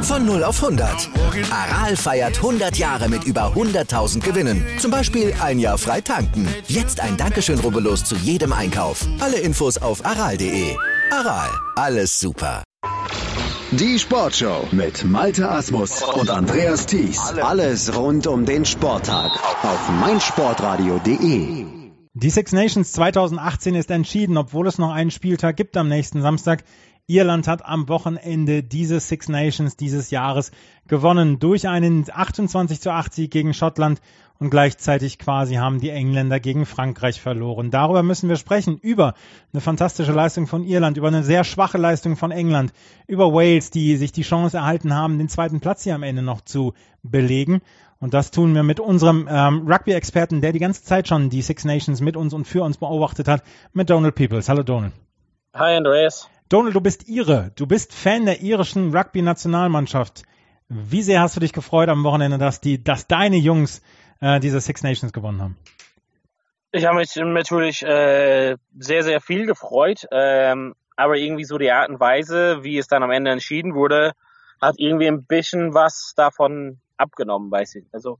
Von 0 auf 100. Aral feiert 100 Jahre mit über 100.000 Gewinnen. Zum Beispiel ein Jahr frei tanken. Jetzt ein Dankeschön, rubbellos zu jedem Einkauf. Alle Infos auf aral.de. Aral, alles super. Die Sportshow mit Malte Asmus und Andreas Thies. Alles rund um den Sporttag auf meinsportradio.de. Die Six Nations 2018 ist entschieden, obwohl es noch einen Spieltag gibt am nächsten Samstag. Irland hat am Wochenende diese Six Nations dieses Jahres gewonnen durch einen 28:8 Sieg gegen Schottland und gleichzeitig quasi haben die Engländer gegen Frankreich verloren. Darüber müssen wir sprechen, über eine fantastische Leistung von Irland, über eine sehr schwache Leistung von England, über Wales, die sich die Chance erhalten haben, den zweiten Platz hier am Ende noch zu belegen. Und das tun wir mit unserem Rugby-Experten, der die ganze Zeit schon die Six Nations mit uns und für uns beobachtet hat, mit Donald Peoples. Hallo Donald. Hi Andreas. Donald, du bist Ire. Du bist Fan der irischen Rugby-Nationalmannschaft. Wie sehr hast du dich gefreut am Wochenende, dass deine Jungs diese Six Nations gewonnen haben? Ich habe mich natürlich sehr, sehr viel gefreut. Aber irgendwie so die Art und Weise, wie es dann am Ende entschieden wurde, hat irgendwie ein bisschen was davon abgenommen, weiß ich. Also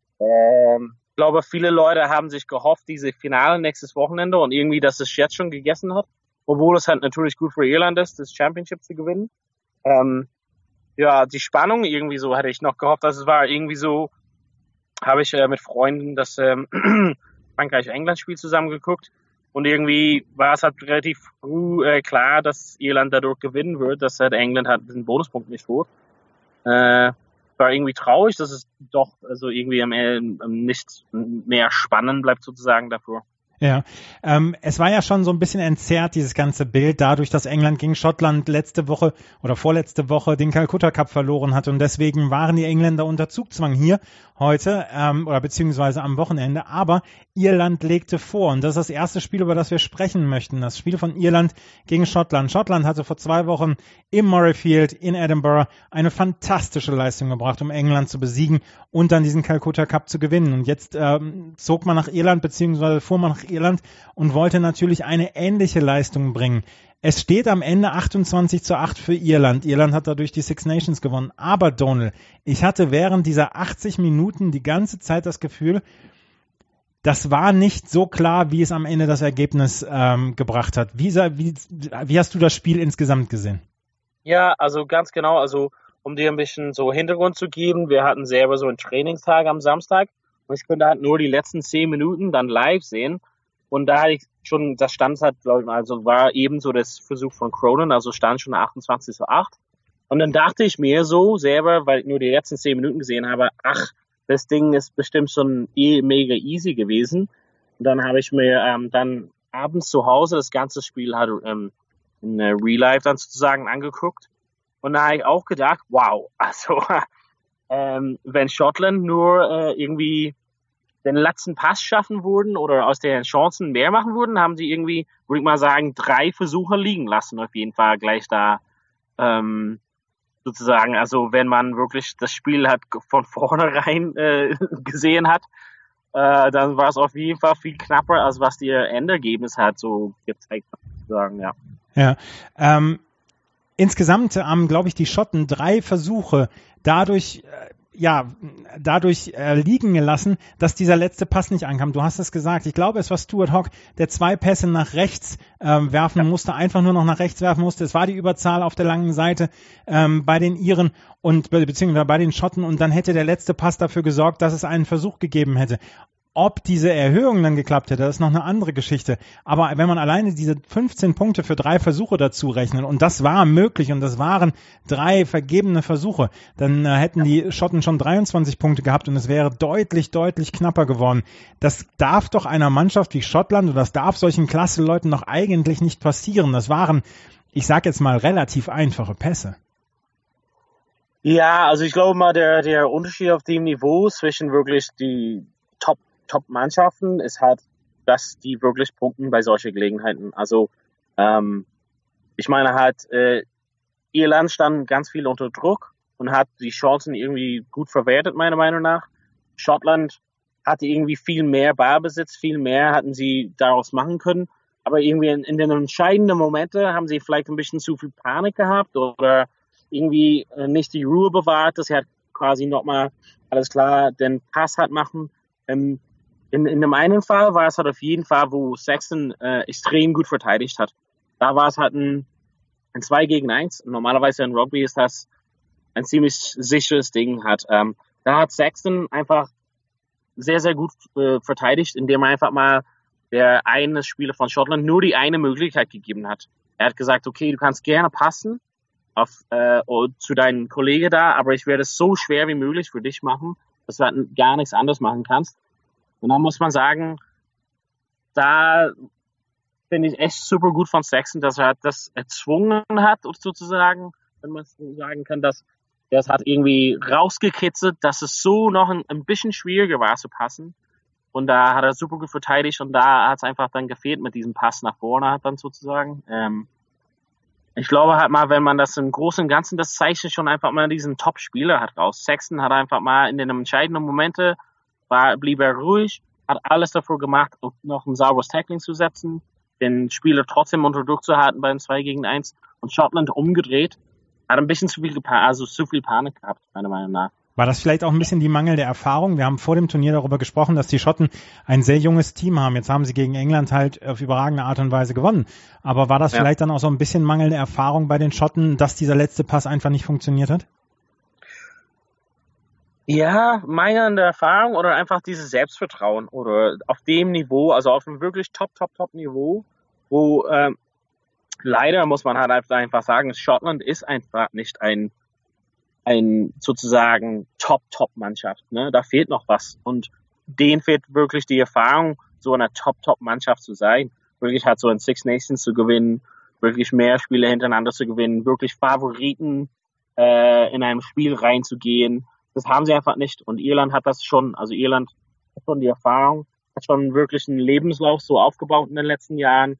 ich glaube, viele Leute haben sich gehofft, diese Finale nächstes Wochenende und irgendwie, dass es jetzt schon gegessen hat. Obwohl es halt natürlich gut für Irland ist, das Championship zu gewinnen. Die Spannung irgendwie so hatte ich noch gehofft, dass es war irgendwie so, habe ich mit Freunden das Frankreich-England-Spiel zusammen geguckt und irgendwie war es halt relativ früh klar, dass Irland dadurch gewinnen wird, dass halt England halt diesen Bonuspunkt nicht holt. War irgendwie traurig, dass es doch also irgendwie nicht mehr spannend bleibt sozusagen dafür. Ja, es war ja schon so ein bisschen entzerrt, dieses ganze Bild, dadurch, dass England gegen Schottland letzte Woche oder vorletzte Woche den Calcutta Cup verloren hat und deswegen waren die Engländer unter Zugzwang hier heute oder beziehungsweise am Wochenende, aber Irland legte vor und das ist das erste Spiel, über das wir sprechen möchten, das Spiel von Irland gegen Schottland. Schottland hatte vor 2 Wochen im Murrayfield in Edinburgh eine fantastische Leistung gebracht, um England zu besiegen und dann diesen Calcutta Cup zu gewinnen und jetzt zog man nach Irland beziehungsweise fuhr man nach Irland und wollte natürlich eine ähnliche Leistung bringen. Es steht am Ende 28:8 für Irland. Irland hat dadurch die Six Nations gewonnen. Aber Donald, ich hatte während dieser 80 Minuten die ganze Zeit das Gefühl, das war nicht so klar, wie es am Ende das Ergebnis gebracht hat. Wie hast du das Spiel insgesamt gesehen? Ja, also ganz genau. Also um dir ein bisschen so Hintergrund zu geben, wir hatten selber so einen Trainingstag am Samstag und ich konnte halt nur die letzten 10 Minuten dann live sehen. Und da hatte ich schon, das stand halt, also war ebenso das Versuch von Cronin, also stand schon 28:8. Und dann dachte ich mir so selber, weil ich nur die letzten 10 Minuten gesehen habe, das Ding ist bestimmt schon mega easy gewesen. Und dann habe ich mir dann abends zu Hause das ganze Spiel halt in Real Life dann sozusagen angeguckt. Und da habe ich auch gedacht, wow, also wenn Schottland nur irgendwie den letzten Pass schaffen würden oder aus den Chancen mehr machen würden, haben sie irgendwie, würde ich mal sagen, 3 Versuche liegen lassen, auf jeden Fall gleich da sozusagen. Also wenn man wirklich das Spiel hat von vornherein gesehen hat, dann war es auf jeden Fall viel knapper, als was die Endergebnis hat so gezeigt hat, sozusagen, ja. Ja, insgesamt haben, glaube ich, die Schotten 3 Versuche dadurch liegen gelassen, dass dieser letzte Pass nicht ankam. Du hast es gesagt. Ich glaube, es war Stuart Hogg, der 2 Pässe nach rechts werfen musste, einfach nur noch nach rechts werfen musste. Es war die Überzahl auf der langen Seite bei den Iren und beziehungsweise bei den Schotten und dann hätte der letzte Pass dafür gesorgt, dass es einen Versuch gegeben hätte. Ob diese Erhöhung dann geklappt hätte, das ist noch eine andere Geschichte. Aber wenn man alleine diese 15 Punkte für 3 Versuche dazu rechnet, und das war möglich, und das waren 3 vergebene Versuche, dann hätten die Schotten schon 23 Punkte gehabt und es wäre deutlich, deutlich knapper geworden. Das darf doch einer Mannschaft wie Schottland, oder das darf solchen Klasse-Leuten doch eigentlich nicht passieren. Das waren, ich sag jetzt mal, relativ einfache Pässe. Ja, also ich glaube mal, der Unterschied auf dem Niveau zwischen wirklich die Top-Mannschaften ist halt, dass die wirklich punkten bei solchen Gelegenheiten. Also ich meine halt, Irland stand ganz viel unter Druck und hat die Chancen irgendwie gut verwertet, meiner Meinung nach. Schottland hatte irgendwie viel mehr Ballbesitz, viel mehr hatten sie daraus machen können. Aber irgendwie in den entscheidenden Momenten haben sie vielleicht ein bisschen zu viel Panik gehabt oder irgendwie nicht die Ruhe bewahrt, dass er quasi nochmal, alles klar, den Pass hat machen. In dem einen Fall war es halt auf jeden Fall, wo Sexton extrem gut verteidigt hat. Da war es halt ein 2 gegen 1. Normalerweise in Rugby ist das ein ziemlich sicheres Ding. Da hat Sexton einfach sehr, sehr gut verteidigt, indem er einfach mal der eine Spieler von Schottland nur die eine Möglichkeit gegeben hat. Er hat gesagt, okay, du kannst gerne passen zu deinem Kollegen da, aber ich werde es so schwer wie möglich für dich machen, dass du halt gar nichts anderes machen kannst. Und dann muss man sagen, da finde ich echt super gut von Sexton, dass er das erzwungen hat, sozusagen, wenn man so sagen kann, dass er es hat irgendwie rausgekitzelt, dass es so noch ein bisschen schwieriger war zu passen. Und da hat er super gut verteidigt und da hat es einfach dann gefehlt mit diesem Pass nach vorne halt dann sozusagen. Ich glaube halt mal, wenn man das im Großen und Ganzen, das zeichnet schon einfach mal diesen Top-Spieler hat raus. Sexton hat einfach mal in den entscheidenden Momente blieb er ruhig, hat alles dafür gemacht, um noch ein sauberes Tackling zu setzen, den Spieler trotzdem unter Druck zu halten beim 2 gegen 1 und Schottland umgedreht, hat ein bisschen zu viel Panik gehabt, meiner Meinung nach. War das vielleicht auch ein bisschen die mangelnde Erfahrung? Wir haben vor dem Turnier darüber gesprochen, dass die Schotten ein sehr junges Team haben. Jetzt haben sie gegen England halt auf überragende Art und Weise gewonnen. Aber war das vielleicht dann auch so ein bisschen mangelnde Erfahrung bei den Schotten, dass dieser letzte Pass einfach nicht funktioniert hat? Ja, mangelnde Erfahrung oder einfach dieses Selbstvertrauen oder auf dem Niveau, also auf einem wirklich top Niveau, wo leider muss man halt einfach sagen, Schottland ist einfach nicht ein sozusagen Top-Mannschaft. Ne? Da fehlt noch was. Und denen fehlt wirklich die Erfahrung, so eine Top-Mannschaft zu sein. Wirklich halt so ein Six Nations zu gewinnen, wirklich mehr Spiele hintereinander zu gewinnen, wirklich Favoriten in einem Spiel reinzugehen. Das haben sie einfach nicht. Und Irland hat das schon. Also Irland hat schon die Erfahrung, hat schon wirklich einen Lebenslauf so aufgebaut in den letzten Jahren.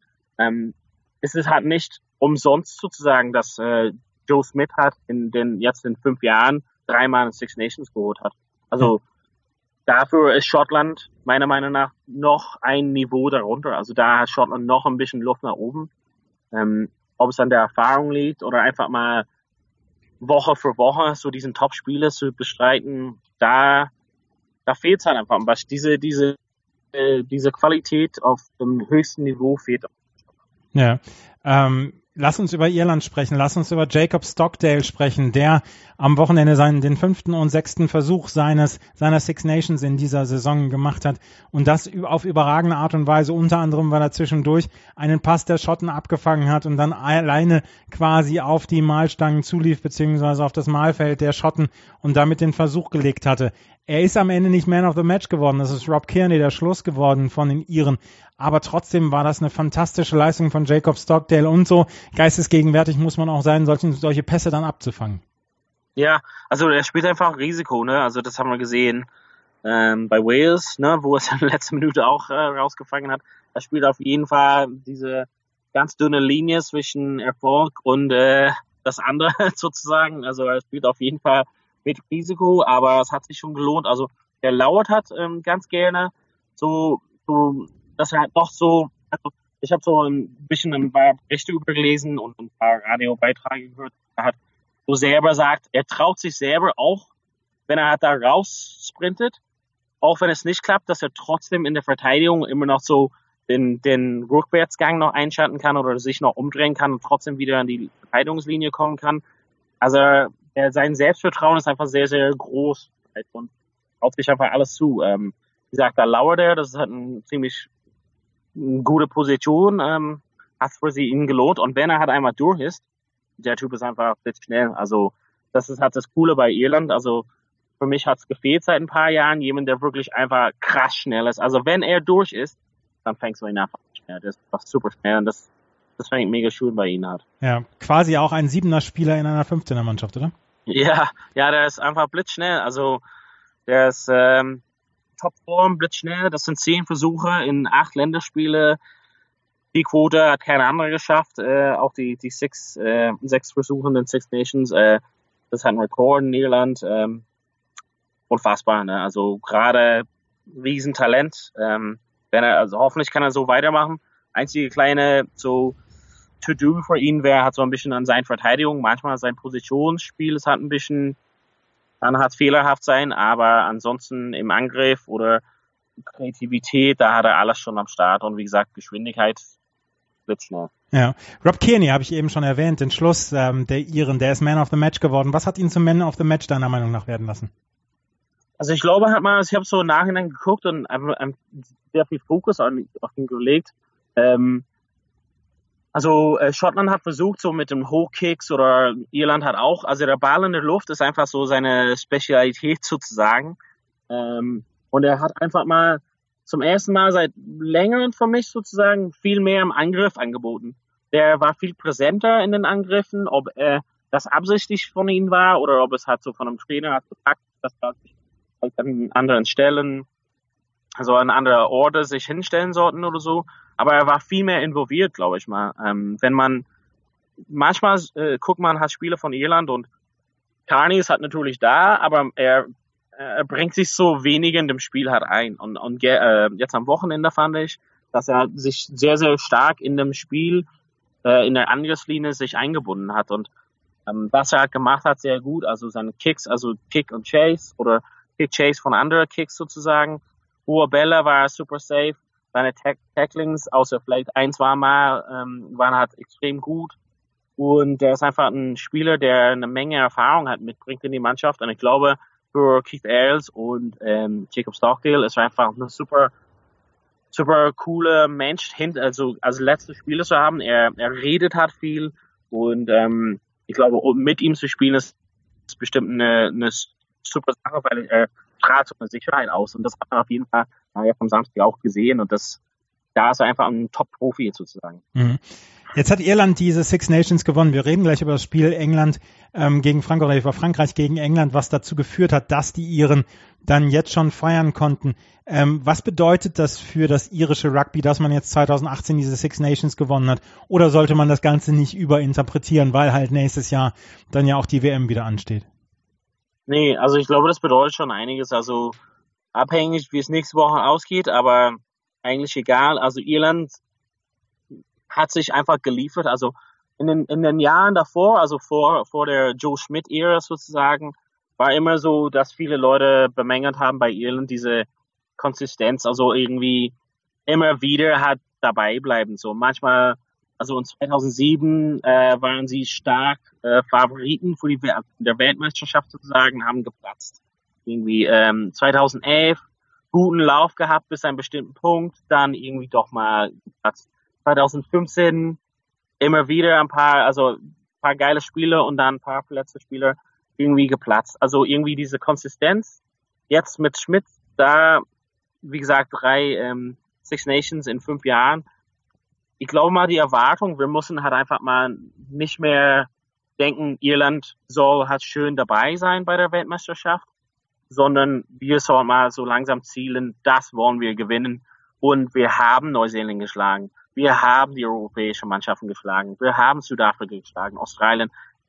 Es ist halt nicht umsonst sozusagen, dass Joe Smith hat jetzt in 5 Jahren 3-mal in Six Nations geholt hat. Also dafür ist Schottland meiner Meinung nach noch ein Niveau darunter. Also da hat Schottland noch ein bisschen Luft nach oben. Ob es an der Erfahrung liegt oder einfach mal Woche für Woche so diesen Top-Spieler zu bestreiten, da fehlt es halt einfach. Aber diese Qualität auf dem höchsten Niveau fehlt. Ja, lass uns über Irland sprechen, lass uns über Jacob Stockdale sprechen, der am Wochenende den 5. und 6. Versuch seiner Six Nations in dieser Saison gemacht hat und das auf überragende Art und Weise, unter anderem, weil er zwischendurch einen Pass der Schotten abgefangen hat und dann alleine quasi auf die Mahlstangen zulief, beziehungsweise auf das Mahlfeld der Schotten und damit den Versuch gelegt hatte. Er ist am Ende nicht Man of the Match geworden, das ist Rob Kearney der Schluss geworden von den Iren, aber trotzdem war das eine fantastische Leistung von Jacob Stockdale und so geistesgegenwärtig muss man auch sein, solche Pässe dann abzufangen. Ja, also er spielt einfach Risiko, ne? Also das haben wir gesehen bei Wales, ne, wo es in der letzten Minute auch rausgefangen hat. Er spielt auf jeden Fall diese ganz dünne Linie zwischen Erfolg und das andere sozusagen. Also er spielt auf jeden Fall mit Risiko, aber es hat sich schon gelohnt. Also der lauert hat ganz gerne so, dass er halt doch so, also ich habe so ein bisschen ein paar Berichte übergelesen und ein paar Radiobeiträge gehört. Er hat so selber sagt, er traut sich selber auch, wenn er halt da raus sprintet, auch wenn es nicht klappt, dass er trotzdem in der Verteidigung immer noch so den Rückwärtsgang noch einschalten kann oder sich noch umdrehen kann und trotzdem wieder an die Verteidigungslinie kommen kann. Also sein Selbstvertrauen ist einfach sehr, sehr groß und traut sich einfach alles zu. Wie gesagt, da lauert er, das ist halt eine ziemlich gute Position, hat für sie ihn gelohnt und wenn er halt einmal durch ist, der Typ ist einfach schnell. Also das ist halt das Coole bei Irland. Also für mich hat es gefehlt seit ein paar Jahren, jemand, der wirklich einfach krass schnell ist. Also wenn er durch ist, dann fängst du ihn einfach schnell. Der ist einfach super schnell und das fängt mega schön bei ihm halt. Ja, quasi auch ein 7er Spieler in einer 15er Mannschaft, oder? Ja, der ist einfach blitzschnell. Also der ist Topform, blitzschnell. Das sind 10 Versuche in 8 Länderspiele. Die Quote hat keine andere geschafft. Auch die 6 Versuche in den Six Nations. Das ist halt ein Rekord in Irland. Unfassbar, ne? Also gerade Riesentalent. Also hoffentlich kann er so weitermachen. Einzige kleine so To-Do für ihn wäre, hat so ein bisschen an seiner Verteidigung, manchmal sein Positionsspiel, es hat ein bisschen, dann hat fehlerhaft sein, aber ansonsten im Angriff oder Kreativität, da hat er alles schon am Start und wie gesagt, Geschwindigkeit blitzschnell. Ja, Rob Kearney habe ich eben schon erwähnt, den Schluss der Iren, der ist Man of the Match geworden. Was hat ihn zum Man of the Match deiner Meinung nach werden lassen? Also ich glaube, ich habe so im Nachhinein geguckt und sehr viel Fokus auf ihn gelegt. Schottland hat versucht, so mit dem Hochkicks oder Irland hat auch, also der Ball in der Luft ist einfach so seine Spezialität sozusagen. Und er hat einfach mal zum ersten Mal seit längerem für mich sozusagen viel mehr im Angriff angeboten. Der war viel präsenter in den Angriffen, ob das absichtlich von ihm war oder ob es halt so von einem Trainer hat gepackt, dass er sich halt an anderen Stellen, also an andere Orte sich hinstellen sollten oder so. Aber er war viel mehr involviert, glaube ich mal. Wenn man manchmal guckt man hat Spiele von Irland und Kearney ist halt natürlich da, aber er bringt sich so wenig in dem Spiel halt ein. Und jetzt am Wochenende fand ich, dass er sich sehr, sehr stark in dem Spiel, in der Angriffslinie sich eingebunden hat. Und was er halt gemacht hat, sehr gut. Also seine Kicks, also Kick und Chase oder Kick-Chase von anderen Kicks sozusagen. Hohe Bälle war super safe. Seine Tacklings, außer vielleicht 1-2 Mal, waren halt extrem gut. Und er ist einfach ein Spieler, der eine Menge Erfahrung hat, mitbringt in die Mannschaft. Und ich glaube, für Keith Earls und Jacob Stockdale ist er einfach ein super cooler Mensch, also als letzte Spieler zu haben. Er redet halt viel und ich glaube, mit ihm zu spielen ist bestimmt eine super Sache, weil er strahlt so eine Sicherheit aus und das hat man auf jeden Fall vom Samstag auch gesehen und da ist er einfach ein Top-Profi sozusagen. Mhm. Jetzt hat Irland diese Six Nations gewonnen. Wir reden gleich über das Spiel England gegen Frankreich oder über Frankreich gegen England, was dazu geführt hat, dass die Iren dann jetzt schon feiern konnten. Was bedeutet das für das irische Rugby, dass man jetzt 2018 diese Six Nations gewonnen hat? Oder sollte man das Ganze nicht überinterpretieren, weil halt nächstes Jahr dann ja auch die WM wieder ansteht? Nee, also ich glaube, das bedeutet schon einiges. Also abhängig, wie es nächste Woche ausgeht, aber eigentlich egal. Also Irland hat sich einfach geliefert. Also in den Jahren davor, also vor der Joe Schmidt-Ära sozusagen, war immer so, dass viele Leute bemängelt haben bei Irland diese Konsistenz, also irgendwie immer wieder hat dabei bleiben. So manchmal, also in 2007 waren sie stark Favoriten für der Weltmeisterschaft sozusagen, haben geplatzt. Irgendwie 2011 guten Lauf gehabt bis zu einem bestimmten Punkt, dann irgendwie doch mal geplatzt. 2015 immer wieder ein paar geile Spiele und dann ein paar verletzte Spieler irgendwie geplatzt. Also irgendwie diese Konsistenz. Jetzt mit Schmidt, da, wie gesagt, 3 Six Nations in 5 Jahren. Ich glaube mal, die Erwartung, wir müssen halt einfach mal nicht mehr denken, Irland soll halt schön dabei sein bei der Weltmeisterschaft, sondern wir sollen mal so langsam zielen, das wollen wir gewinnen. Und wir haben Neuseeland geschlagen. Wir haben die europäischen Mannschaften geschlagen. Wir haben Südafrika geschlagen, Australien.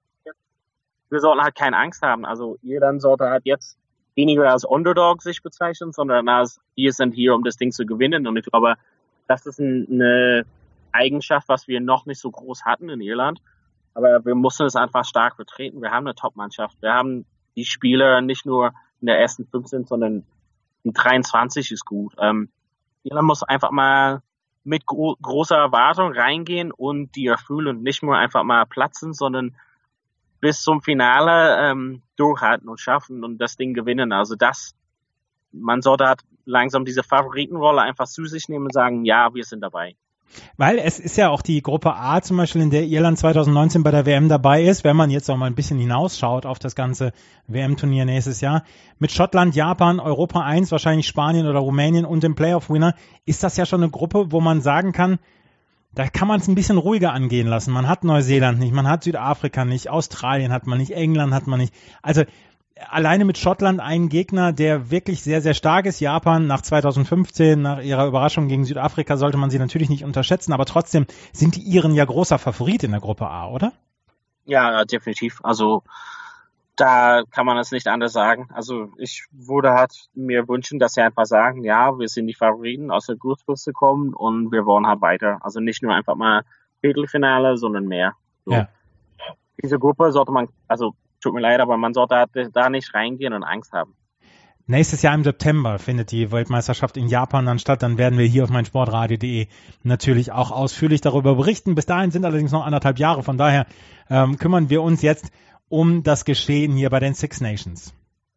Wir sollten halt keine Angst haben. Also Irland sollte halt jetzt weniger als Underdog sich bezeichnen, sondern als wir sind hier, um das Ding zu gewinnen. Und ich glaube, das ist eine Eigenschaft, was wir noch nicht so groß hatten in Irland. Aber wir mussten es einfach stark vertreten. Wir haben eine Top-Mannschaft. Wir haben die Spieler nicht nur in der ersten 15, sondern die 23 ist gut. Irland muss einfach mal mit großer Erwartung reingehen und die erfüllen. Nicht nur einfach mal platzen, sondern bis zum Finale durchhalten und schaffen und das Ding gewinnen. Also man sollte halt langsam diese Favoritenrolle einfach zu sich nehmen und sagen, ja, wir sind dabei. Weil es ist ja auch die Gruppe A zum Beispiel, in der Irland 2019 bei der WM dabei ist, wenn man jetzt auch mal ein bisschen hinausschaut auf das ganze WM-Turnier nächstes Jahr. Mit Schottland, Japan, Europa 1, wahrscheinlich Spanien oder Rumänien und dem Playoff-Winner ist das ja schon eine Gruppe, wo man sagen kann, da kann man es ein bisschen ruhiger angehen lassen. Man hat Neuseeland nicht, man hat Südafrika nicht, Australien hat man nicht, England hat man nicht. Also alleine mit Schottland einen Gegner, der wirklich sehr, sehr stark ist. Japan nach 2015, nach ihrer Überraschung gegen Südafrika, sollte man sie natürlich nicht unterschätzen, aber trotzdem sind die Iren ja großer Favorit in der Gruppe A, oder? Ja, definitiv. Also da kann man es nicht anders sagen. Also ich würde halt mir wünschen, dass sie einfach sagen, ja, wir sind die Favoriten, aus der Gruppe zu kommen und wir wollen halt weiter. Also nicht nur einfach mal Viertelfinale, sondern mehr. So. Ja. Diese Gruppe sollte man, also tut mir leid, aber man sollte da nicht reingehen und Angst haben. Nächstes Jahr im September findet die Weltmeisterschaft in Japan dann statt. Dann werden wir hier auf meinsportradio.de natürlich auch ausführlich darüber berichten. Bis dahin sind allerdings noch 1,5 Jahre. Von daher kümmern wir uns jetzt um das Geschehen hier bei den Six Nations.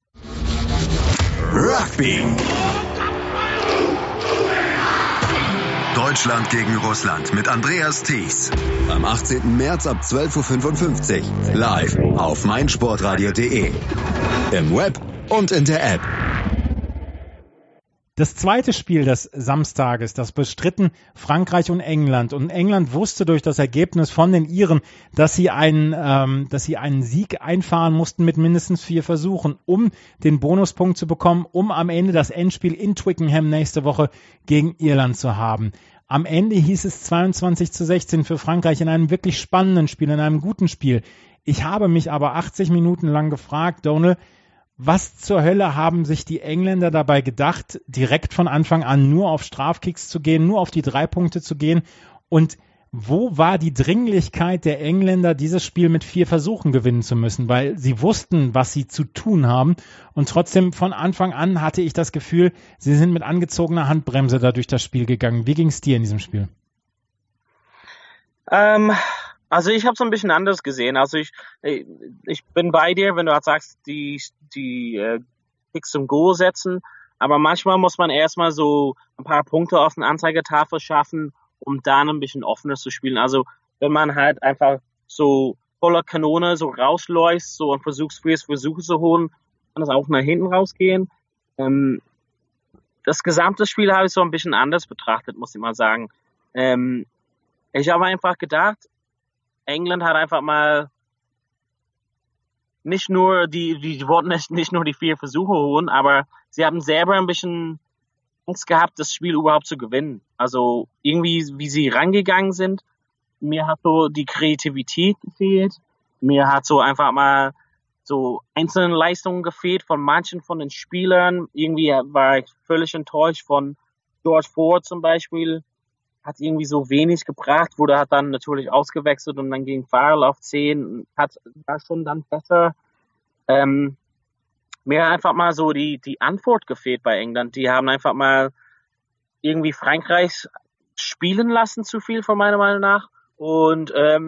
Rugby. Deutschland gegen Russland mit Andreas Thies. Am 18. März ab 12.55 Uhr. Live auf meinsportradio.de. Im Web und in der App. Das zweite Spiel des Samstages, das bestritten Frankreich und England. Und England wusste durch das Ergebnis von den Iren, dass sie einen Sieg einfahren mussten mit mindestens 4 Versuchen, um den Bonuspunkt zu bekommen, um am Ende das Endspiel in Twickenham nächste Woche gegen Irland zu haben. Am Ende hieß es 22:16 für Frankreich in einem wirklich spannenden Spiel, in einem guten Spiel. Ich habe mich aber 80 Minuten lang gefragt, Donal, was zur Hölle haben sich die Engländer dabei gedacht, direkt von Anfang an nur auf Strafkicks zu gehen, nur auf die 3 Punkte zu gehen? Und wo war die Dringlichkeit der Engländer, dieses Spiel mit 4 Versuchen gewinnen zu müssen? Weil sie wussten, was sie zu tun haben. Und trotzdem von Anfang an hatte ich das Gefühl, sie sind mit angezogener Handbremse da durch das Spiel gegangen. Wie ging es dir in diesem Spiel? Also ich habe es ein bisschen anders gesehen. Also ich bin bei dir, wenn du halt sagst, die Kicks zum Goal setzen. Aber manchmal muss man erstmal so ein paar Punkte auf eine Anzeigetafel schaffen, um dann ein bisschen offener zu spielen. Also wenn man halt einfach so voller Kanone so rausläuft, so und Versuche zu holen, kann das auch nach hinten rausgehen. Das gesamte Spiel habe ich so ein bisschen anders betrachtet, muss ich mal sagen. Ich habe einfach gedacht, England hat einfach mal nicht nur die wollten nicht nur die 4 Versuche holen, aber sie haben selber ein bisschen Angst gehabt, das Spiel überhaupt zu gewinnen. Also irgendwie, wie sie rangegangen sind, mir hat so die Kreativität gefehlt. Mir hat so einfach mal so einzelne Leistungen gefehlt von manchen von den Spielern. Irgendwie war ich völlig enttäuscht von George Ford zum Beispiel. Hat irgendwie so wenig gebracht, hat dann natürlich ausgewechselt und dann ging Farrell auf 10, war schon dann besser. Mir hat einfach mal so die Antwort gefehlt bei England. Die haben einfach mal irgendwie Frankreich spielen lassen, zu viel von meiner Meinung nach. Und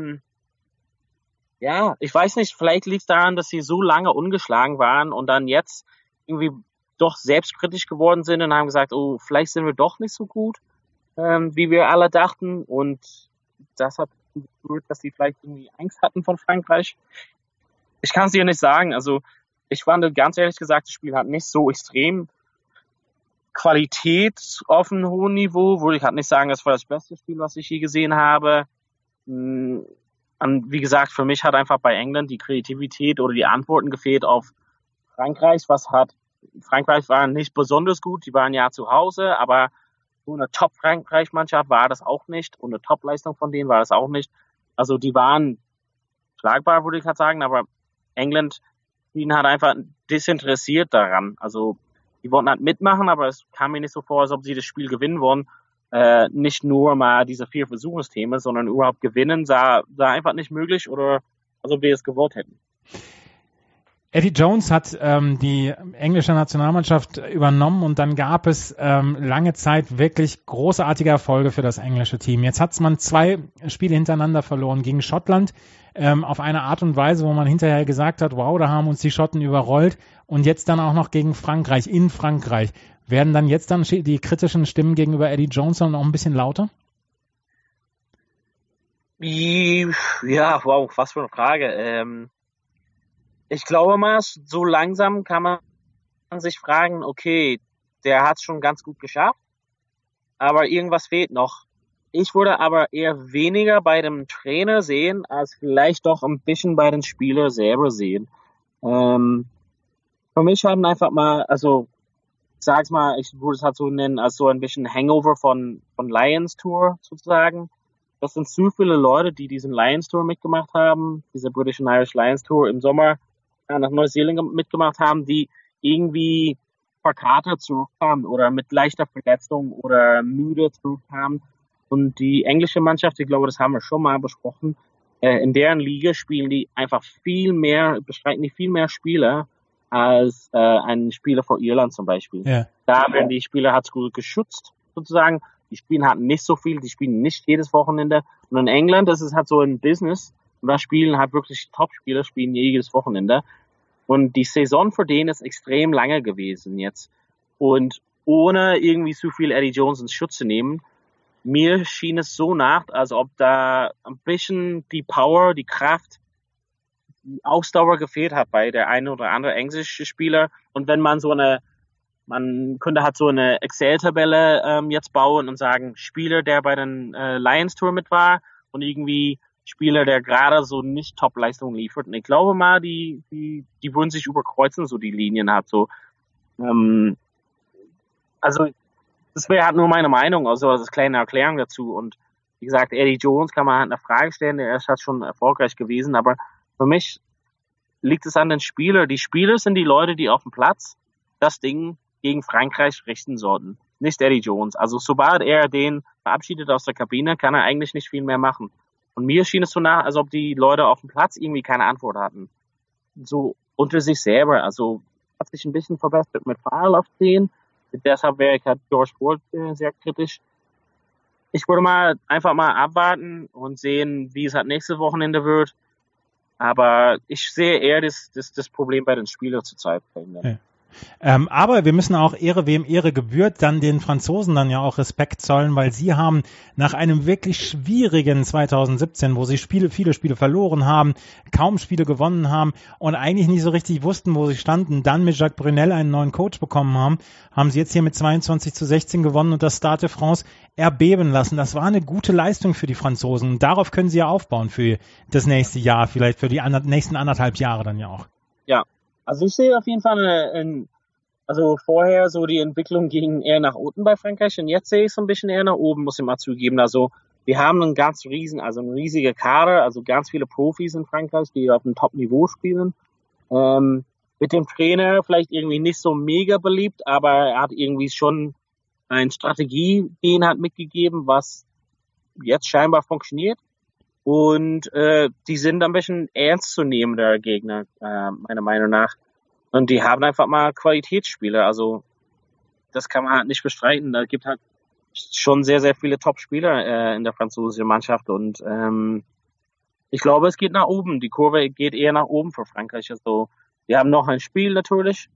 ich weiß nicht, vielleicht liegt es daran, dass sie so lange ungeschlagen waren und dann jetzt irgendwie doch selbstkritisch geworden sind und haben gesagt, oh, vielleicht sind wir doch nicht so gut, wie wir alle dachten. Und das hat geführt, dass sie vielleicht irgendwie Angst hatten von Frankreich. Ich kann es dir nicht sagen. Also ich fand ganz ehrlich gesagt, das Spiel hat nicht so extrem Qualität auf einem hohen Niveau. Würde ich halt nicht sagen, das war das beste Spiel, was ich je gesehen habe. Und wie gesagt, für mich hat einfach bei England die Kreativität oder die Antworten gefehlt auf Frankreich. Frankreich war nicht besonders gut. Die waren ja zu Hause, aber so eine Top-Frankreich-Mannschaft war das auch nicht. Und eine Top-Leistung von denen war das auch nicht. Also die waren schlagbar, würde ich halt sagen, aber England hat einfach desinteressiert daran. Also die wollten halt mitmachen, aber es kam mir nicht so vor, als ob sie das Spiel gewinnen wollen. Nicht nur mal diese 4 Versuchsthemen, sondern überhaupt gewinnen, sah einfach nicht möglich oder als ob wir es gewollt hätten. Eddie Jones hat die englische Nationalmannschaft übernommen und dann gab es lange Zeit wirklich großartige Erfolge für das englische Team. Jetzt hat man 2 Spiele hintereinander verloren gegen Schottland auf eine Art und Weise, wo man hinterher gesagt hat, wow, da haben uns die Schotten überrollt, und jetzt dann auch noch gegen Frankreich, in Frankreich. Werden dann jetzt die kritischen Stimmen gegenüber Eddie Jones noch ein bisschen lauter? Ja, wow, was für eine Frage. Ich glaube mal, so langsam kann man sich fragen, okay, der hat es schon ganz gut geschafft, aber irgendwas fehlt noch. Ich würde aber eher weniger bei dem Trainer sehen, als vielleicht doch ein bisschen bei den Spielern selber sehen. Für mich haben einfach mal, also sag's mal, ich würde es halt so nennen, als so ein bisschen Hangover von Lions Tour sozusagen. Das sind zu viele Leute, die diesen Lions Tour mitgemacht haben, diese British and Irish Lions Tour im Sommer nach Neuseeland mitgemacht haben, die irgendwie verkatert zurückkamen oder mit leichter Verletzung oder müde zurückkamen. Und die englische Mannschaft, ich glaube, das haben wir schon mal besprochen, in deren Liga spielen die einfach bestreiten die viel mehr Spieler als ein Spieler vor Irland zum Beispiel. Ja. Da werden die Spieler halt gut geschützt, sozusagen. Die spielen halt nicht so viel, die spielen nicht jedes Wochenende. Und in England, das ist halt so ein Business. Und da spielen halt wirklich Top-Spieler, spielen jedes Wochenende. Und die Saison für den ist extrem lange gewesen jetzt. Und ohne irgendwie zu viel Eddie Jones ins Schutz zu nehmen, mir schien es so nach, als ob da ein bisschen die Power, die Kraft, die Ausdauer gefehlt hat bei der einen oder andere englische Spieler. Und wenn man man könnte halt so eine Excel-Tabelle jetzt bauen und sagen, Spieler, der bei den Lions Tour mit war und irgendwie Spieler, der gerade so nicht Top-Leistungen liefert. Und ich glaube mal, die würden sich überkreuzen, so die Linien halt so. Also das wäre halt nur meine Meinung, also das ist eine kleine Erklärung dazu. Und wie gesagt, Eddie Jones kann man halt eine Frage stellen, der ist halt schon erfolgreich gewesen, aber für mich liegt es an den Spielern. Die Spieler sind die Leute, die auf dem Platz das Ding gegen Frankreich richten sollten, nicht Eddie Jones. Also sobald er den verabschiedet aus der Kabine, kann er eigentlich nicht viel mehr machen. Und mir schien es so nach, als ob die Leute auf dem Platz irgendwie keine Antwort hatten. So unter sich selber, also hat sich ein bisschen verbessert mit Fahrlaufszenen. Deshalb wäre ich halt George Ford sehr kritisch. Ich würde einfach mal abwarten und sehen, wie es halt nächstes Wochenende wird. Aber ich sehe eher das Problem bei den Spielern zurzeit. Ja. Aber wir müssen auch Ehre, wem Ehre gebührt, dann den Franzosen dann ja auch Respekt zollen, weil sie haben nach einem wirklich schwierigen 2017, wo sie viele Spiele verloren haben, kaum Spiele gewonnen haben und eigentlich nicht so richtig wussten, wo sie standen, dann mit Jacques Brunel einen neuen Coach bekommen haben sie jetzt hier mit 22-16 gewonnen und das Stade de France erbeben lassen. Das war eine gute Leistung für die Franzosen und darauf können sie ja aufbauen für das nächste Jahr, vielleicht für die nächsten 1,5 Jahre dann ja auch. Ja. Also ich sehe auf jeden Fall also vorher so die Entwicklung ging eher nach unten bei Frankreich und jetzt sehe ich so ein bisschen eher nach oben, muss ich mal zugeben. Also wir haben einen ein riesiger Kader, also ganz viele Profis in Frankreich, die auf einem Top-Niveau spielen. Mit dem Trainer vielleicht irgendwie nicht so mega beliebt, aber er hat irgendwie schon eine Strategie, die ihn hat mitgegeben, was jetzt scheinbar funktioniert. Und die sind ein bisschen ernstzunehmender Gegner, meiner Meinung nach. Und die haben einfach mal Qualitätsspieler. Also das kann man halt nicht bestreiten. Da gibt halt schon sehr, sehr viele Top-Spieler in der französischen Mannschaft. Und ich glaube, es geht nach oben. Die Kurve geht eher nach oben für Frankreich. Also die haben noch ein Spiel natürlich.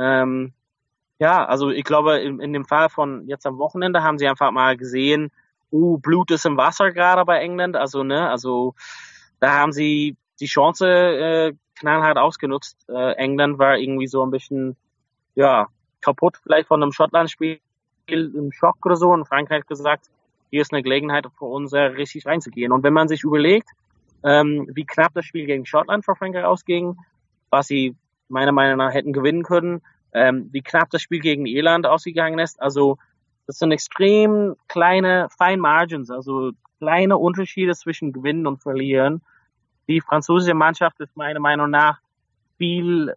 Also ich glaube, in dem Fall von jetzt am Wochenende haben sie einfach mal gesehen, Blut ist im Wasser gerade bei England, also da haben sie die Chance knallhart ausgenutzt. England war irgendwie so ein bisschen kaputt vielleicht von einem Schottland-Spiel im Schock oder so und Frankreich hat gesagt, hier ist eine Gelegenheit für uns richtig reinzugehen. Und wenn man sich überlegt, wie knapp das Spiel gegen Schottland für Frankreich ausging, was sie meiner Meinung nach hätten gewinnen können, wie knapp das Spiel gegen Irland ausgegangen ist, also das sind extrem kleine, fine Margins, also kleine Unterschiede zwischen Gewinnen und Verlieren. Die französische Mannschaft ist meiner Meinung nach viel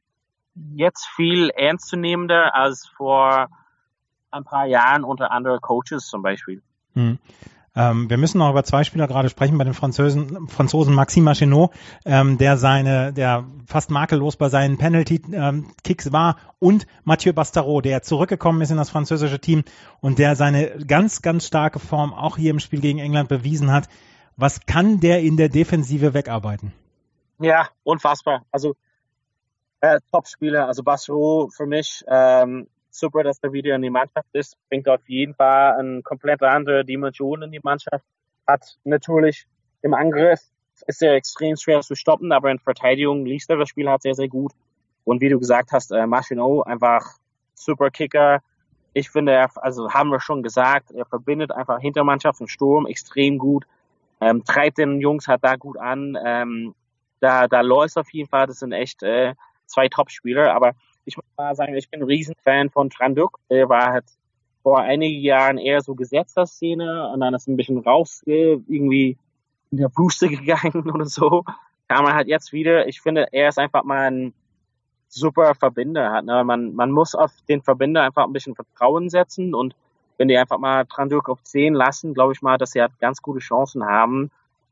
ernstzunehmender als vor ein paar Jahren unter anderen Coaches zum Beispiel. Wir müssen noch über 2 Spieler gerade sprechen bei den Franzosen Maxime Machenot, der fast makellos bei seinen Penalty-Kicks war und Mathieu Bastareaud, der zurückgekommen ist in das französische Team und der seine ganz, ganz starke Form auch hier im Spiel gegen England bewiesen hat. Was kann der in der Defensive wegarbeiten? Ja, unfassbar. Also Top-Spieler, also Bastareaud für mich super, dass er wieder in die Mannschaft ist, bringt auf jeden Fall eine komplett andere Dimension in die Mannschaft. Hat natürlich im Angriff ist er extrem schwer zu stoppen, aber in Verteidigung liest er das Spiel halt sehr, sehr gut. Und wie du gesagt hast, Machenot, einfach super Kicker. Ich finde, haben wir schon gesagt, er verbindet einfach Hintermannschaft und Sturm extrem gut, treibt den Jungs halt da gut an. Da läuft auf jeden Fall, das sind echt 2 Top-Spieler, aber ich muss mal sagen, ich bin ein Riesenfan von Tranduk. Der war halt vor einigen Jahren eher so gesetzter Szene und dann ist ein bisschen raus irgendwie in der Puste gegangen oder so. Kam er halt jetzt wieder. Ich finde, er ist einfach mal ein super Verbinder. Man muss auf den Verbinder einfach ein bisschen Vertrauen setzen und wenn die einfach mal dran durch auf 10 lassen, glaube ich mal, dass sie halt ganz gute Chancen haben,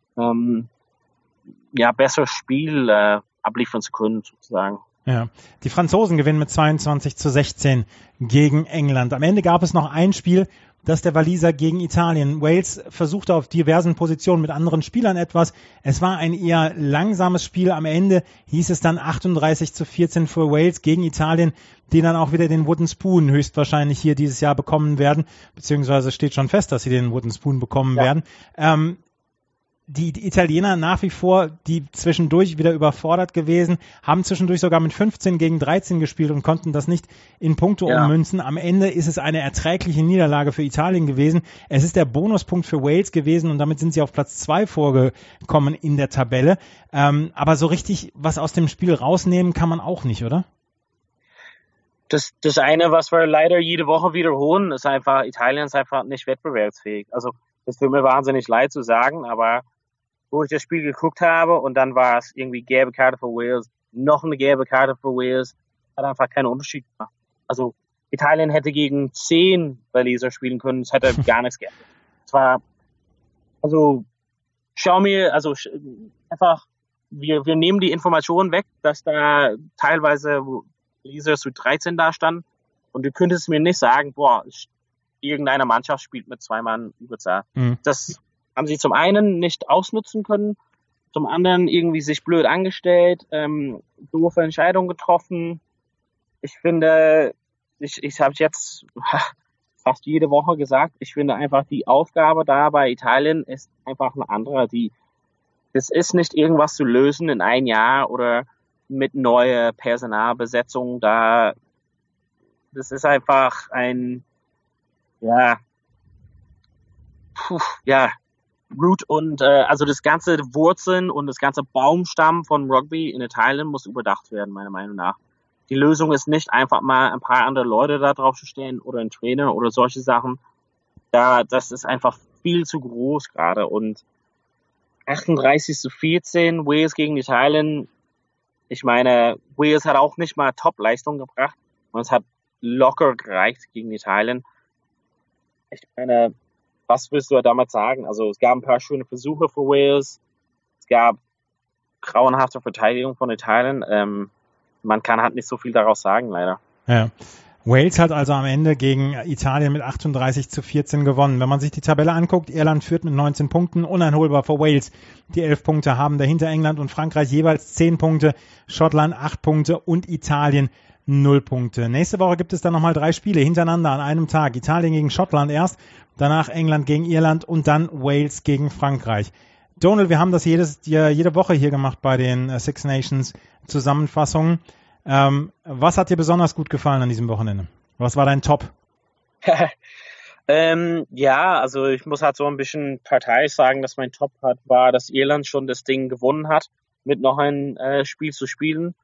besseres Spiel abliefern zu können, sozusagen. Ja, die Franzosen gewinnen mit 22-16 gegen England. Am Ende gab es noch ein Spiel, das der Waliser gegen Italien. Wales versuchte auf diversen Positionen mit anderen Spielern etwas. Es war ein eher langsames Spiel. Am Ende hieß es dann 38-14 für Wales gegen Italien, die dann auch wieder den Wooden Spoon höchstwahrscheinlich hier dieses Jahr bekommen werden. Beziehungsweise steht schon fest, dass sie den Wooden Spoon bekommen werden. Die Italiener nach wie vor, die zwischendurch wieder überfordert gewesen, haben zwischendurch sogar mit 15-13 gespielt und konnten das nicht in Punkte ummünzen. Am Ende ist es eine erträgliche Niederlage für Italien gewesen. Es ist der Bonuspunkt für Wales gewesen und damit sind sie auf Platz 2 vorgekommen in der Tabelle. Aber so richtig was aus dem Spiel rausnehmen kann man auch nicht, oder? Das eine, was wir leider jede Woche wiederholen, ist einfach, Italien ist einfach nicht wettbewerbsfähig. Also das tut mir wahnsinnig leid zu sagen, aber wo ich das Spiel geguckt habe und dann war es irgendwie gelbe Karte für Wales, noch eine gelbe Karte für Wales, hat einfach keinen Unterschied gemacht. Also Italien hätte gegen 10 Waliser spielen können, es hätte gar nichts geändert. Es war, also einfach, wir nehmen die Informationen weg, dass da teilweise Waliser zu 13 da standen und du könntest mir nicht sagen, irgendeine Mannschaft spielt mit 2 Mann Überzahl. Das haben sie zum einen nicht ausnutzen können, zum anderen irgendwie sich blöd angestellt, doofe Entscheidungen getroffen. Ich finde, ich habe es jetzt fast jede Woche gesagt, ich finde einfach die Aufgabe da bei Italien ist einfach eine andere. Das ist nicht irgendwas zu lösen in ein Jahr oder mit neuer Personalbesetzung da. Das ist einfach Root und also das ganze Wurzeln und das ganze Baumstamm von Rugby in Italien muss überdacht werden, meiner Meinung nach. Die Lösung ist nicht einfach mal ein paar andere Leute da drauf zu stellen oder ein Trainer oder solche Sachen. Das ist einfach viel zu groß gerade und 38-14 Wales gegen Italien. Ich meine, Wales hat auch nicht mal Top-Leistung gebracht und es hat locker gereicht gegen Italien. Ich meine, was willst du damals sagen? Also es gab ein paar schöne Versuche für Wales. Es gab grauenhafte Verteidigung von Italien. Man kann halt nicht so viel daraus sagen, leider. Ja. Wales hat also am Ende gegen Italien mit 38-14 gewonnen. Wenn man sich die Tabelle anguckt, Irland führt mit 19 Punkten, uneinholbar vor Wales. Die 11 Punkte haben dahinter England und Frankreich jeweils 10 Punkte, Schottland 8 Punkte und Italien 0 Punkte. Nächste Woche gibt es dann nochmal 3 Spiele hintereinander an einem Tag. Italien gegen Schottland erst, danach England gegen Irland und dann Wales gegen Frankreich. Donald, wir haben das jede Woche hier gemacht bei den Six Nations Zusammenfassungen. Was hat dir besonders gut gefallen an diesem Wochenende? Was war dein Top? Also ich muss halt so ein bisschen parteiisch sagen, dass mein Top war, dass Irland schon das Ding gewonnen hat, mit noch ein Spiel zu spielen.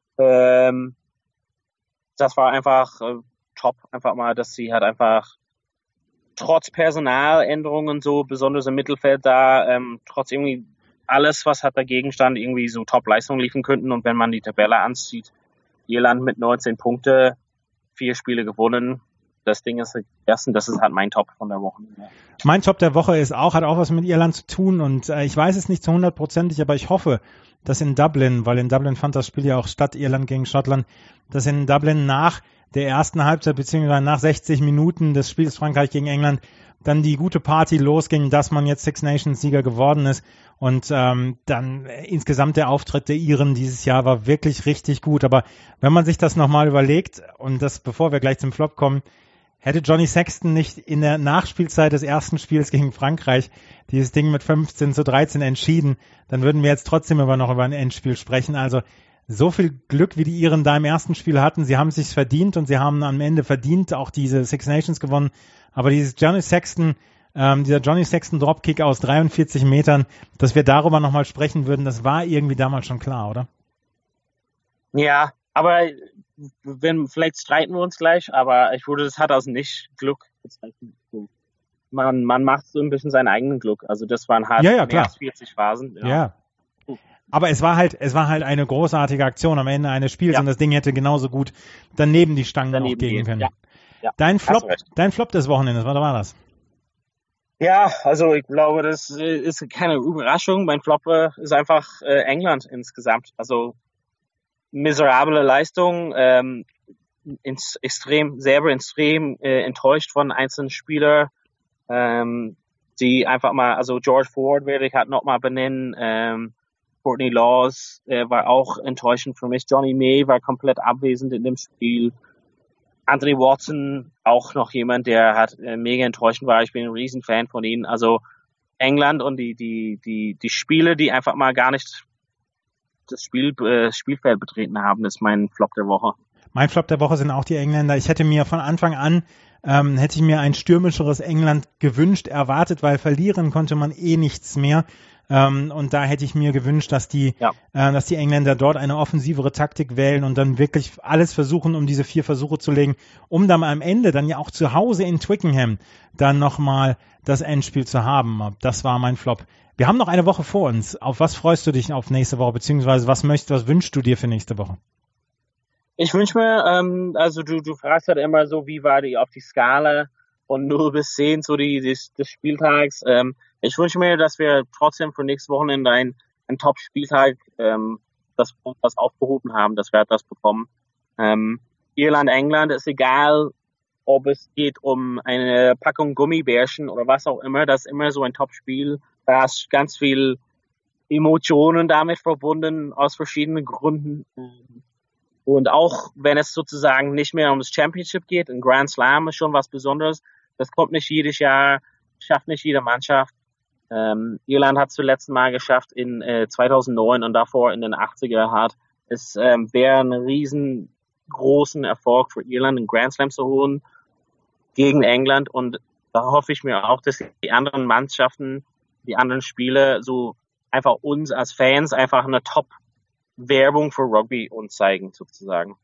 Das war einfach top, einfach mal, dass sie halt einfach trotz Personaländerungen so, besonders im Mittelfeld da, trotz irgendwie alles, was halt dagegen stand, irgendwie so Top-Leistungen liefern könnten. Und wenn man die Tabelle ansieht, Irland mit 19 Punkte, 4 Spiele gewonnen. Das Ding ist gegessen, das ist halt mein Top von der Woche. Mein Top der Woche hat auch was mit Irland zu tun und ich weiß es nicht zu 100%, aber ich hoffe, dass in Dublin, weil in Dublin fand das Spiel ja auch statt, Irland gegen Schottland, dass in Dublin nach der ersten Halbzeit beziehungsweise nach 60 Minuten des Spiels Frankreich gegen England dann die gute Party losging, dass man jetzt Six Nations Sieger geworden ist und dann insgesamt der Auftritt der Iren dieses Jahr war wirklich richtig gut. Aber wenn man sich das nochmal überlegt und das, bevor wir gleich zum Flop kommen, hätte Johnny Sexton nicht in der Nachspielzeit des ersten Spiels gegen Frankreich dieses Ding mit 15-13 entschieden, dann würden wir jetzt trotzdem noch über ein Endspiel sprechen. Also so viel Glück, wie die Iren da im ersten Spiel hatten, sie haben es sich verdient und sie haben am Ende verdient auch diese Six Nations gewonnen. Aber dieser Johnny Sexton Dropkick aus 43 Metern, dass wir darüber nochmal sprechen würden, das war irgendwie damals schon klar, oder? Ja, aber vielleicht streiten wir uns gleich, aber ich würde das hat aus nicht Glück bezeichnet. Man macht so ein bisschen seinen eigenen Glück. Also das waren halt mehr als 40 Phasen. Ja. Aber es war halt eine großartige Aktion am Ende eines Spiels und das Ding hätte genauso gut daneben die Stangen auch gehen können. Ja, Dein Flop des Wochenendes, was war das? Ja, also ich glaube, das ist keine Überraschung. Mein Flop ist einfach England insgesamt. Also miserable Leistung, extrem enttäuscht von einzelnen Spielern, die einfach mal, also George Ford werde ich halt nochmal benennen, Courtney Laws war auch enttäuschend für mich. Johnny May war komplett abwesend in dem Spiel. Anthony Watson, auch noch jemand, der mega enttäuschend war. Ich bin ein Riesenfan von ihnen. Also England und die Spiele, die einfach mal gar nicht das Spielfeld betreten haben, ist mein Flop der Woche. Mein Flop der Woche sind auch die Engländer. Ich hätte mir von Anfang an ein stürmischeres England gewünscht, erwartet, weil verlieren konnte man nichts mehr. Und da hätte ich mir gewünscht, dass die Engländer dort eine offensivere Taktik wählen und dann wirklich alles versuchen, um diese 4 Versuche zu legen, um dann am Ende dann ja auch zu Hause in Twickenham dann nochmal das Endspiel zu haben. Das war mein Flop. Wir haben noch eine Woche vor uns. Auf was freust du dich auf nächste Woche, beziehungsweise was wünschst du dir für nächste Woche? Ich wünsche mir, also du fragst halt immer so, wie war die auf die Skala von 0 bis 10 so des Spieltags. Ich wünsche mir, dass wir trotzdem für nächstes Wochenende einen Top-Spieltag das aufgehoben haben, dass wir das bekommen. Irland, England ist egal, ob es geht um eine Packung Gummibärchen oder was auch immer, das ist immer so ein Top-Spiel. Da ist ganz viel Emotionen damit verbunden, aus verschiedenen Gründen. Und auch wenn es sozusagen nicht mehr ums Championship geht, ein Grand Slam ist schon was Besonderes. Das kommt nicht jedes Jahr, schafft nicht jede Mannschaft. Irland hat es zuletzt mal geschafft in 2009 und davor in den 80er Es wäre ein riesengroßen Erfolg für Irland, einen Grand Slam zu holen gegen England. Und da hoffe ich mir auch, dass die anderen Mannschaften, die anderen Spiele so einfach uns als Fans einfach eine Top-Werbung für Rugby uns zeigen, sozusagen.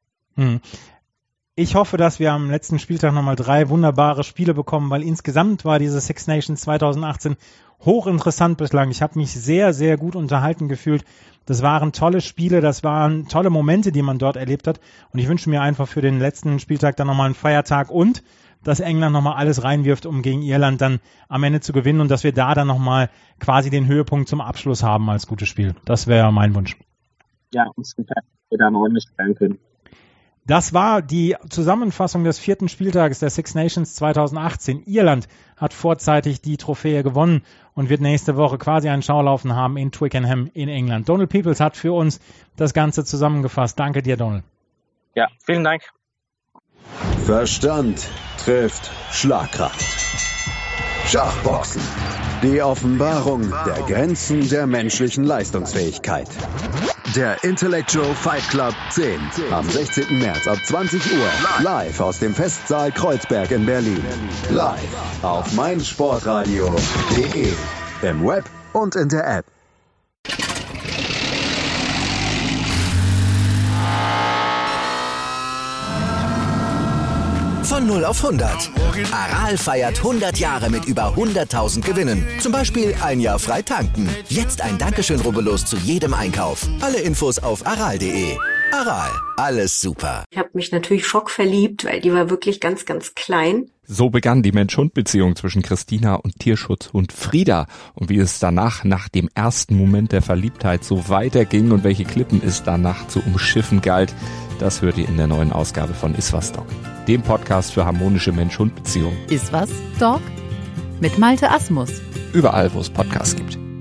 Ich hoffe, dass wir am letzten Spieltag nochmal 3 wunderbare Spiele bekommen, weil insgesamt war diese Six Nations 2018 hochinteressant bislang. Ich habe mich sehr, sehr gut unterhalten gefühlt. Das waren tolle Spiele, das waren tolle Momente, die man dort erlebt hat. Und ich wünsche mir einfach für den letzten Spieltag dann nochmal einen Feiertag und dass England nochmal alles reinwirft, um gegen Irland dann am Ende zu gewinnen und dass wir da dann nochmal quasi den Höhepunkt zum Abschluss haben als gutes Spiel. Das wäre mein Wunsch. Ja, uns wir dann ordentlich feiern können. Das war die Zusammenfassung des 4. Spieltages der Six Nations 2018. Irland hat vorzeitig die Trophäe gewonnen und wird nächste Woche quasi einen Schaulaufen haben in Twickenham in England. Donald Peoples hat für uns das Ganze zusammengefasst. Danke dir, Donald. Ja, vielen Dank. Verstand trifft Schlagkraft. Schachboxen. Die Offenbarung der Grenzen der menschlichen Leistungsfähigkeit. Der Intellectual Fight Club 10. Am 16. März ab 20 Uhr. Live aus dem Festsaal Kreuzberg in Berlin. Live auf meinsportradio.de. Im Web und in der App. Von 0 auf 100. Aral feiert 100 Jahre mit über 100.000 Gewinnen. Zum Beispiel ein Jahr frei tanken. Jetzt ein Dankeschön, rubbellos zu jedem Einkauf. Alle Infos auf aral.de. Aral, alles super. Ich habe mich natürlich schockverliebt, weil die war wirklich ganz, ganz klein. So begann die Mensch-Hund-Beziehung zwischen Christina und Tierschutzhund Frieda. Und wie es danach, nach dem ersten Moment der Verliebtheit, so weiterging und welche Klippen es danach zu umschiffen galt, das hört ihr in der neuen Ausgabe von Iswas Dog, dem Podcast für harmonische Mensch-Hund-Beziehungen. Iswas Dog? Mit Malte Asmus. Überall, wo es Podcasts gibt.